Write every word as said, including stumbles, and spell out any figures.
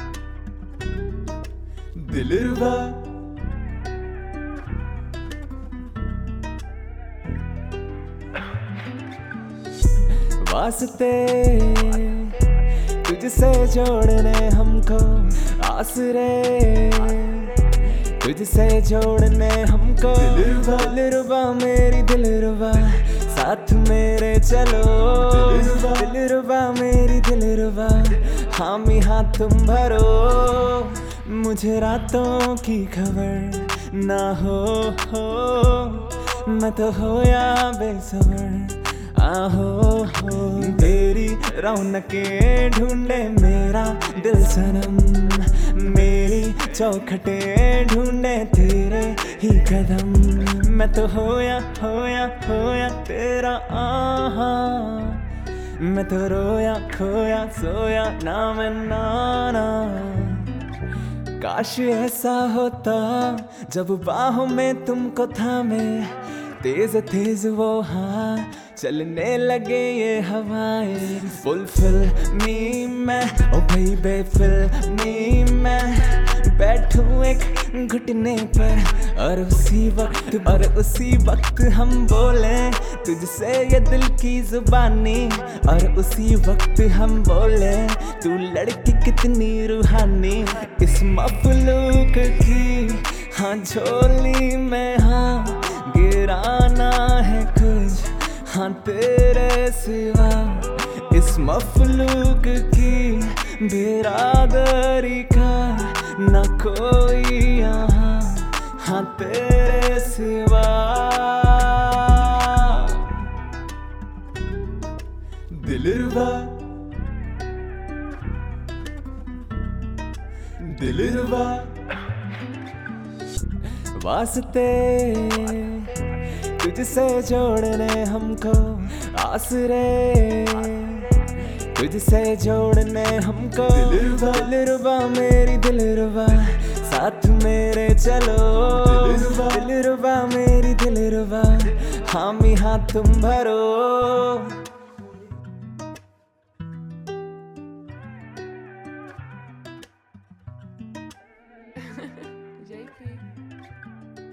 दिलरुबा वास्ते तुझसे जोड़ने हमको आसरे, तुझसे जोड़ने हमको दिलरुबा दिलरुबा मेरी दिलरुबा साथ मेरे चलो दिलरुबा मेरी दिलरुबा हामी हाँ तुम भरो मुझे रातों की खबर ना हो हो मैं तो हो या बेसबर आहो हो तेरी रौनकें ढूंढे मेरा दिल सनम मेरी चौखटें ढूंढे तेरे ही कदम मैं तो होया होया होया तेरा आहा मैं तो रोया खोया सोया ना मैं नाना काश ऐसा होता जब बाहों में तुमको थामे तेज तेज वो हाँ चलने लगे ये हवाएं फुलफिल मी मैं ओ भाई बेफिल मी मैं बैठूं एक घुटने पर और उसी वक्त और उसी वक्त हम बोले तुझसे ये दिल की जुबानी और उसी वक्त हम बोले तू लड़की कितनी रूहानी इस मफलूक की हाँ झोली में हाँ गिराना है कुछ हाँ तेरे सिवा इस मफलूक की बिरादरी का न कोई यहाँ हाँ तेरे सिवा दिलरुबा दिलरुबा वास्ते तुझसे जोड़ने हमको आसरे, तुझसे जोड़ने हमको दिलरुबा दिलरुबा मेरी दिलरुबा साथ मेरे चलो दिलरुबा दिलरुबा मेरी दिलरुबा हामी हाँ तुम भरो।